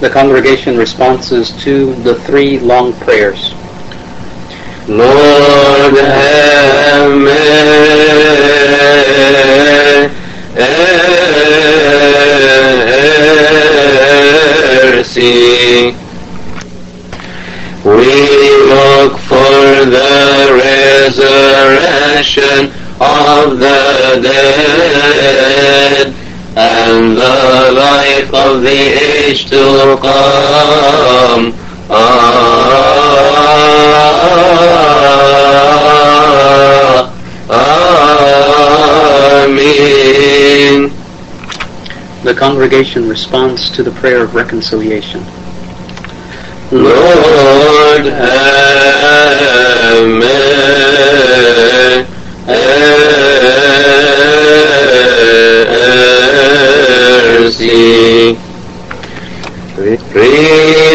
The congregation responses to the three long prayers. Lord, have mercy. We look for the resurrection of the dead and the life of the age to come. Amen. The congregation responds to the prayer of reconciliation. Lord, have mercy.